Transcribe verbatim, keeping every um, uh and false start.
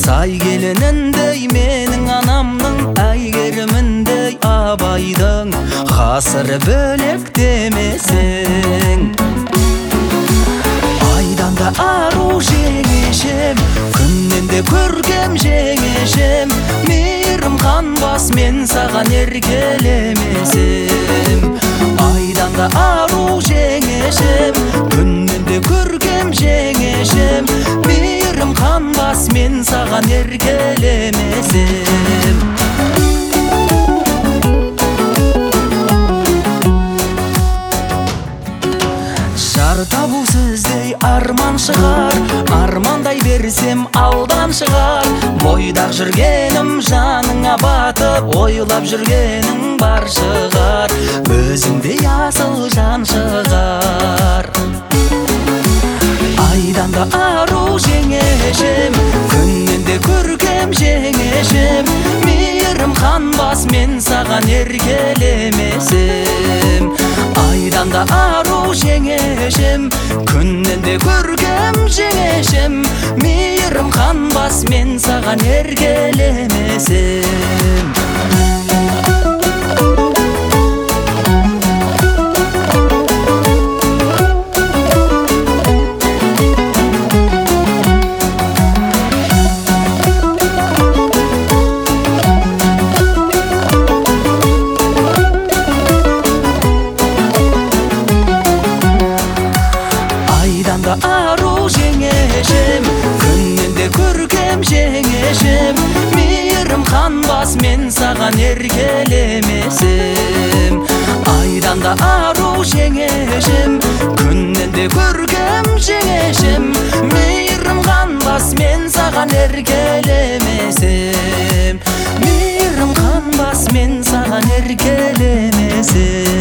Сай келініндей менің анамның, әйгеріміндей абайдың, ғасыры бөлек демесің. Айдан да ару жеңешем, күннен де көркем жеңешем, мейірім қанбас мен саған еркелемесем. Айдан да ару жеңешем, күннен де көркем жеңешем, мейірім қанбас мен саған еркелемесем. Жар табу сіздей арман шығар, армандай берсем алдан шығар. Бойдақ жүргенім жаныңа батып, ойлап жүргенің бар шығар, өзіңдей асыл жан шығар. Айдан да ару жеңешем, күннен де көркем жеңешем, мейірім қанбас мен саған еркелемесем. Айдан да ару жеңешем, күннен де көркем жеңешем, мейірім қанбас мен саған еркелемесем. Ару жеңешем, күннен де көркем жеңешем, мейірім қанбас мен саған еркелемесем. Айдан да ару жеңешем, күннен де көркем жеңешем, мейірім қанбас мен саған еркелемесем. Мейірім қанбас мен саған еркелемесем.